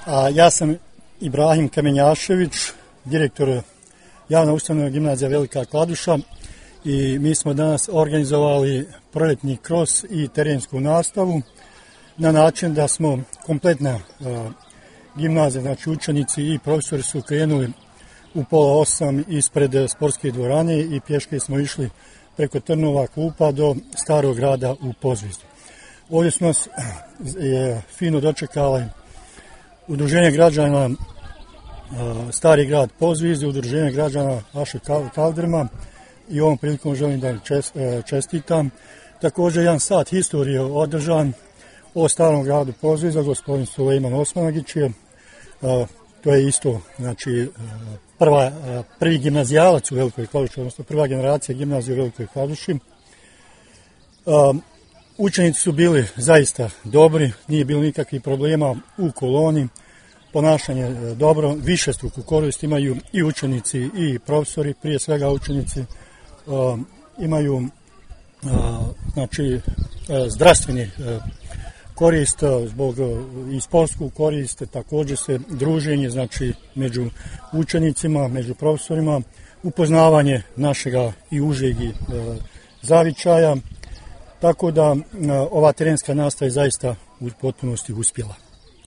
Ja sam Ibrahim Kamenjašević, direktor javne ustanove Gimnazija Velika Kladuša i mi smo danas organizovali proljetni kros i terensku nastavu na način da smo kompletna gimnazija, znači učenici i profesori su krenuli u 7:30 ispred sportske dvorane i pješke smo išli preko Trnova klupa do Starog grada u Požegi. Ovdje su nas fino dočekali Udruženje građana Stari grad Požegi, Udruženje građana Aše Kaldrma i ovom prilikom želim da čestitam. Također jedan sat historije održan o Starom gradu Požegi, gospodin Sulejman Osmanagić je, to je isto, znači prvi gimnazijalac u Velikoj Kladuši, odnosno prva generacija gimnazije u Velikoj Kladuši. Učenici su bili zaista dobri, nije bilo nikakvih problema u koloni, ponašanje dobro, višestruku korist imaju i učenici i profesori, prije svega učenici imaju znači zdravstveni korist zbog i sportsku korist, također se druženje znači među učenicima, među profesorima, upoznavanje našega i užeg zavičaja, tako da ova terenska nastava je zaista u potpunosti uspjela.